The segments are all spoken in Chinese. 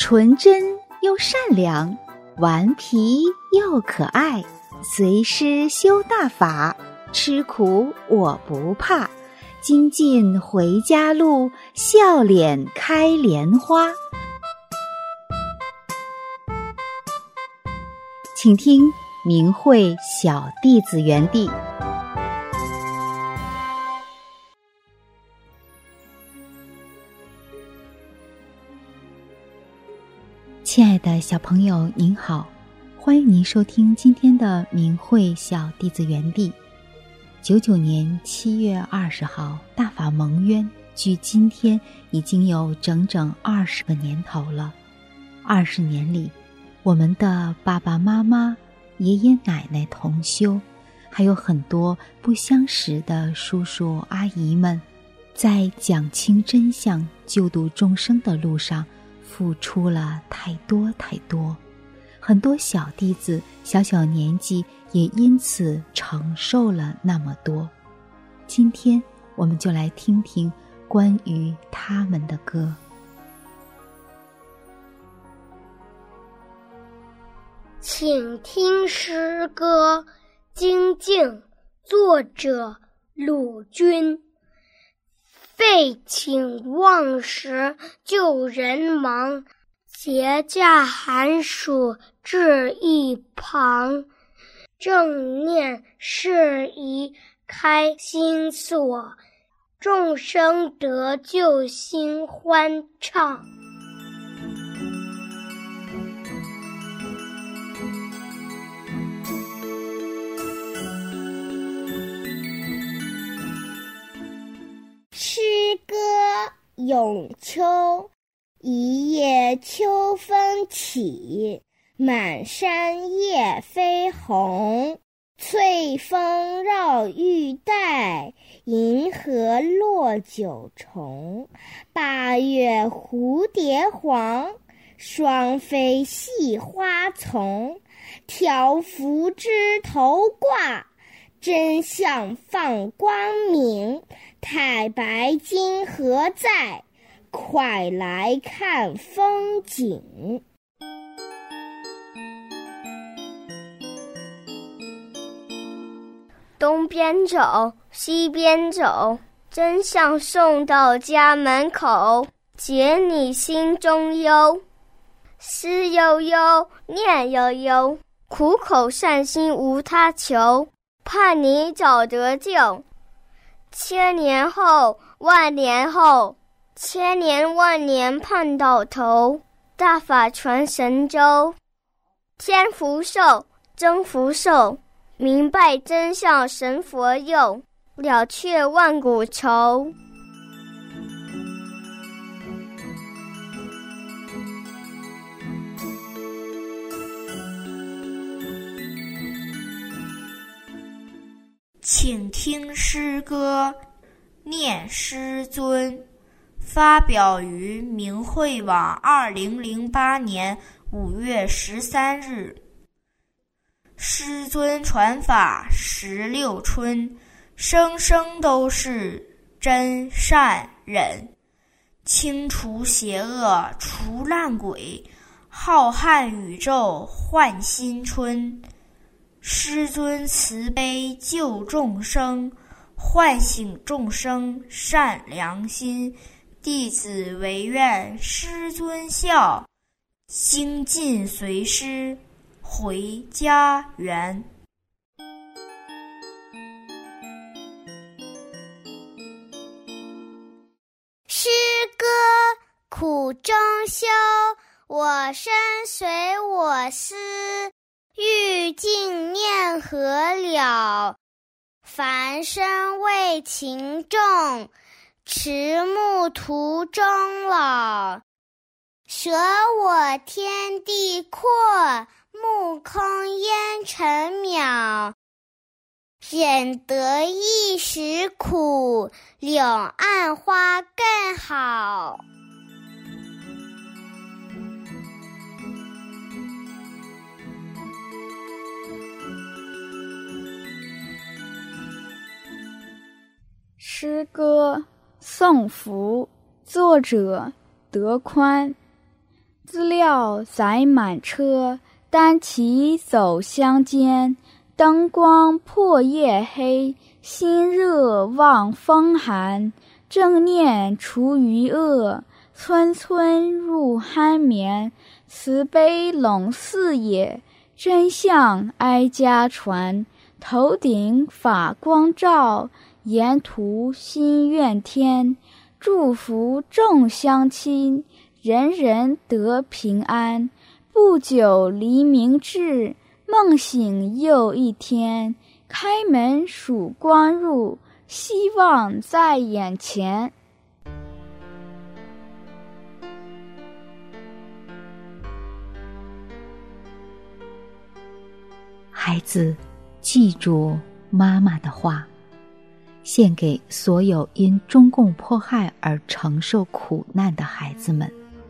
纯真又善良，顽皮又可爱，随师修大法，吃苦我不怕，精进回家路，笑脸开莲花。请听明慧小弟子园地。亲爱的小朋友您好，欢迎您收听今天的明慧小弟子园地。99年7月20号大法蒙冤，距今天已经有整整20个年头了。20年里，我们的爸爸妈妈、爷爷奶奶同修，还有很多不相识的叔叔阿姨们，在讲清真相、救度众生的路上付出了太多太多，很多小弟子小年纪也因此承受了那么多。今天我们就来听听关于他们的歌。 请听诗歌《精进》，作者鲁君。废寝忘食救人忙，节假寒暑至一旁。正念适宜开心锁，众生得救心欢畅。 诗歌咏秋，一夜秋风起，满山叶飞红。翠峰绕玉带，银河落九重。8月蝴蝶黄，双飞系花丛。条幅枝头挂，真相放光明。太白金何在？快来看风景。 东边走，西边走，真相送到家门口，解你心中忧。思悠悠，念悠悠，苦口善心无他求，盼你早得救。千年后，万年后，千年万年盼到头，大法传神州。天福寿，真福寿，明白真相神佛佑，了却万古愁。 请听诗歌《念师尊》，发表于明慧网2008年5月13日。师尊传法16春，生生都是真善忍，清除邪恶除烂鬼，浩瀚宇宙换新春。师尊慈悲救众生，唤醒众生善良心，弟子唯愿师尊孝，精进随师回家园。 诗歌苦中修，我身随我思，欲尽念何了？凡身为情重，迟暮途终老。舍我天地阔，目空烟尘渺。忍得一时苦，柳暗花更好。 诗歌《送福》，作者德宽。 资料载满车，单骑走乡间。灯光破夜黑，心热望风寒。正念除余恶，村村入酣眠。慈悲笼四野，真相挨家传。头顶法光照，沿途心愿天。祝福众乡亲，人人得平安。不久黎明至，梦醒又一天。开门曙光入，希望在眼前。 孩子，记住妈妈的话，献给所有因中共迫害而承受苦难的孩子们。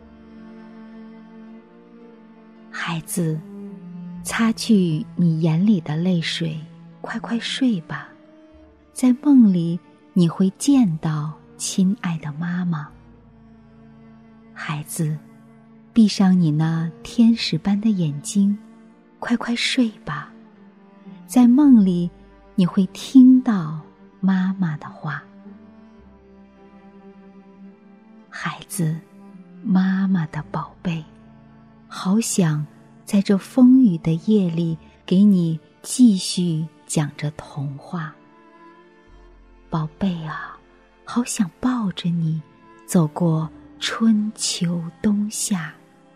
孩子，擦去你眼里的泪水，快快睡吧。在梦里，你会见到亲爱的妈妈。孩子，闭上你那天使般的眼睛，快快睡吧。在梦里，你会听到妈妈的话。孩子，妈妈的宝贝，好想在这风雨的夜里给你继续讲着童话。宝贝啊，好想抱着你走过春秋冬夏。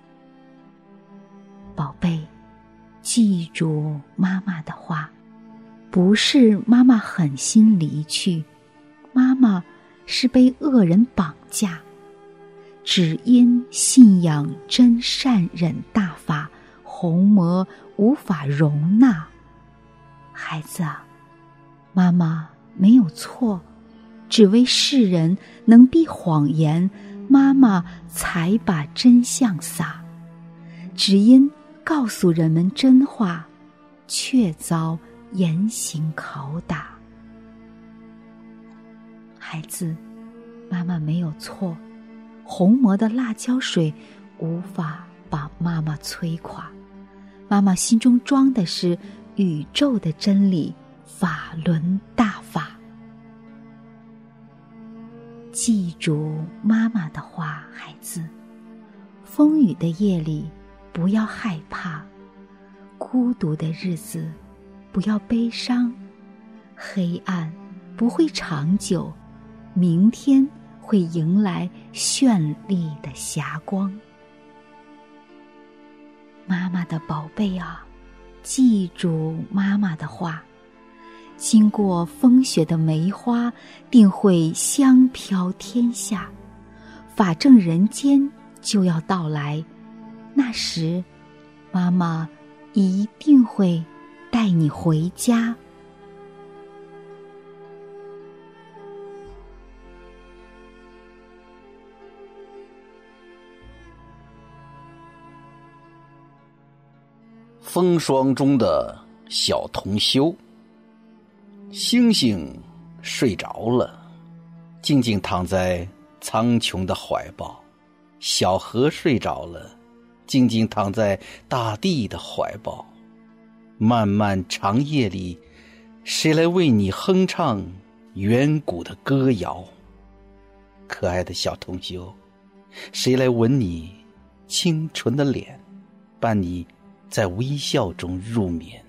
宝贝，记住妈妈的话，不是妈妈狠心离去，妈妈是被恶人绑架，只因信仰真善忍大法，红魔无法容纳。孩子啊，妈妈没有错，只为世人能避谎言，妈妈才把真相撒。只因告诉人们真话，却遭严刑拷打。孩子，妈妈没有错，红魔的辣椒水无法把妈妈摧垮。妈妈心中装的是宇宙的真理，法轮大法。记住妈妈的话，孩子，风雨的夜里不要害怕，孤独的日子不要悲伤，黑暗不会长久，明天会迎来绚丽的霞光。妈妈的宝贝啊，记住妈妈的话，经过风雪的梅花定会香飘天下，法正人间就要到来，那时妈妈一定会带你回家。 风霜中的小童修，星星睡着了，静静躺在苍穹的怀抱；小河睡着了，静静躺在大地的怀抱。漫漫长夜里，谁来为你哼唱远古的歌谣？可爱的小童修，谁来吻你清纯的脸，伴你在微笑中入眠？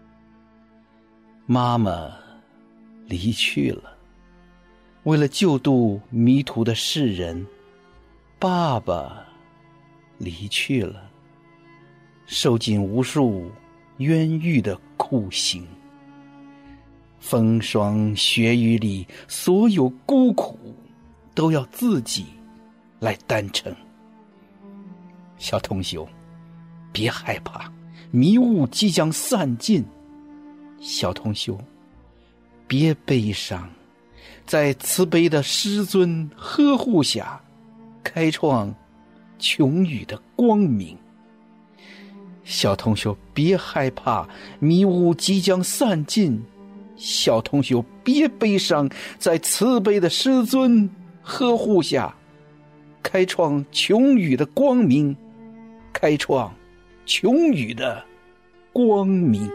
妈妈离去了，为了救度迷途的世人；爸爸离去了，受尽无数冤狱的酷刑。风霜雪雨里，所有孤苦都要自己来担承。小童修，别害怕，迷雾即将散尽。小童修，别悲伤，在慈悲的师尊呵护下，开创琼宇的光明。小童修，别害怕，迷雾即将散尽。小童修，别悲伤，在慈悲的师尊呵护下，开创琼宇的光明。 开创琼宇的光明。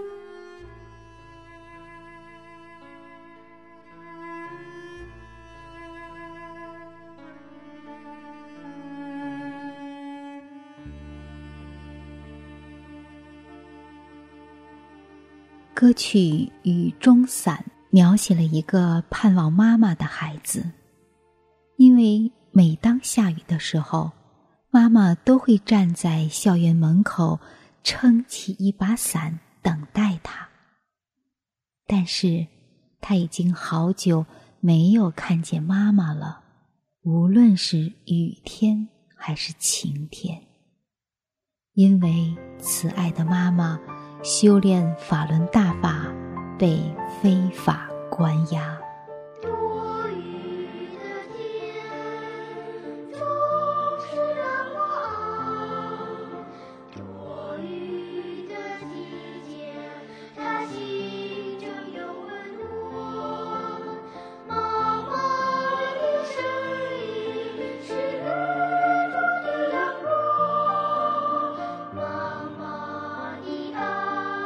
歌曲《雨中伞》描写了一个盼望妈妈的孩子，因为每当下雨的时候，妈妈都会站在校园门口撑起一把伞等待他。但是他已经好久没有看见妈妈了，无论是雨天还是晴天，因为慈爱的妈妈修炼法轮大法，被非法关押。 多雨的天总是让我熬，多雨的季节，他心中有温暖。妈妈的声音是雨中的阳光，妈妈的爱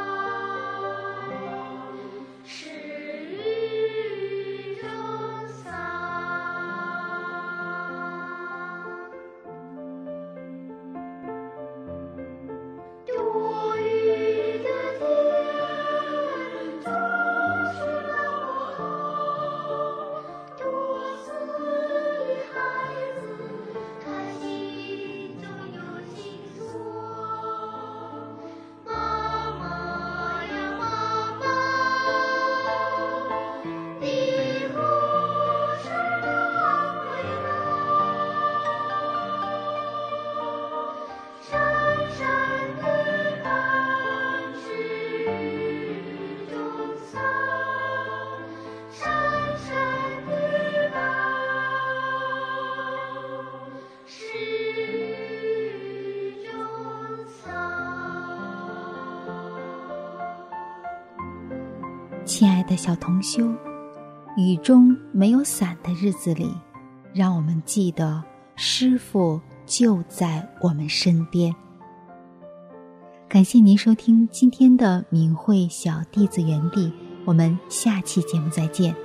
是雨中伞。多雨的天总是让我熬，多思的孩子，他心中有心酸。妈妈呀妈妈，你何时能回来？闪闪的斑是雨中伞，闪闪的斑是雨中伞。 亲爱的小同修，雨中没有伞的日子里，让我们记得师父就在我们身边。感谢您收听今天的明慧小弟子园地，我们下期节目再见。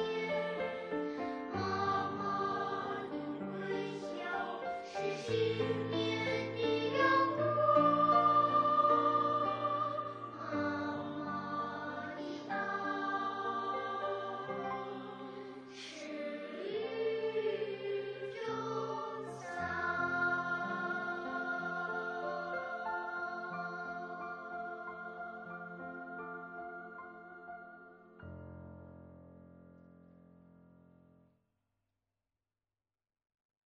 是